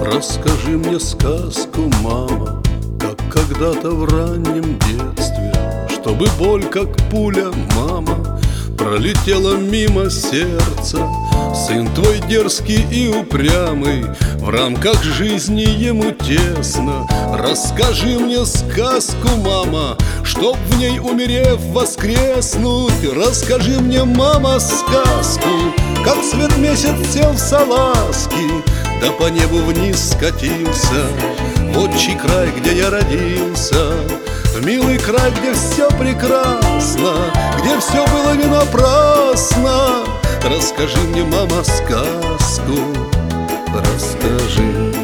Расскажи мне сказку, мама, как когда-то в раннем детстве, чтобы боль, как пуля, мама, пролетела мимо сердца. Сын твой дерзкий и упрямый, в рамках жизни ему тесно. Расскажи мне сказку, мама, чтоб в ней, умерев, воскреснуть. Расскажи мне, мама, сказку, как свет месяц сел в салазки, да по небу вниз скатился в отчий край, где я родился. В милый край, где все прекрасно, где все было не напрасно. Расскажи мне, мама, сказку, расскажи.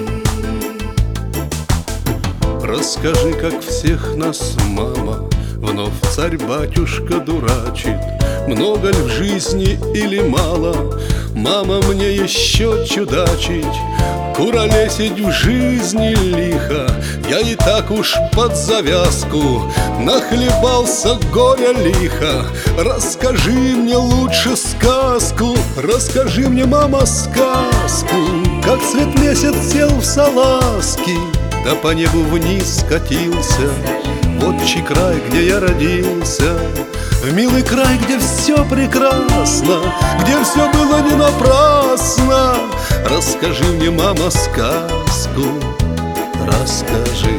Расскажи, как всех нас, мама, вновь царь-батюшка дурачит. Много ли в жизни или мало, мама, мне еще чудачить? Куролесить в жизни лихо, я и так уж под завязку нахлебался горя лихо. Расскажи мне лучше сказку, расскажи мне, мама, сказку, как свет месяц сел в салазки, да по небу вниз скатился в отчий край, где я родился. В милый край, где все прекрасно, где все было не напрасно. Расскажи мне, мама, сказку, расскажи.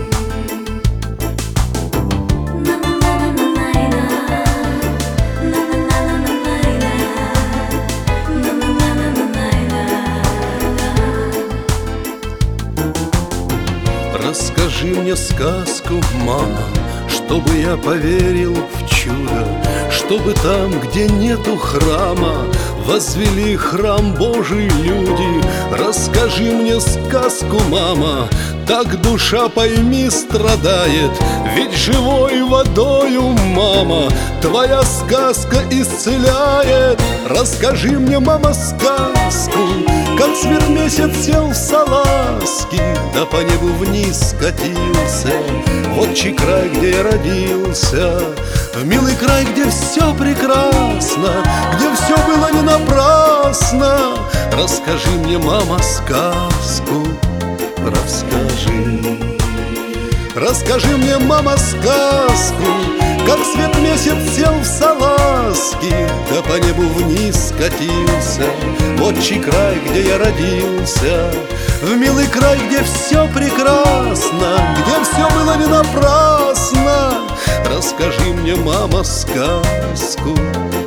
Расскажи мне сказку, мама, чтобы я поверил в чудо, чтобы там, где нету храма, возвели храм Божий люди. Расскажи мне сказку, мама, так душа, пойми, страдает, ведь живой водою, мама, твоя сказка исцеляет. Расскажи мне, мама, сказку, как свет месяц сел в салазки, да по небу вниз скатился в отчий край, где я родился. В милый край, где все прекрасно, где все было не напрасно. Расскажи мне, мама, сказку, расскажи. Расскажи мне, мама, сказку, как свет месяц сел в салазки, да по небу вниз скатился в отчий край, где я родился. В милый край, где все прекрасно, где все было не напрасно. Расскажи мне, мама, сказку,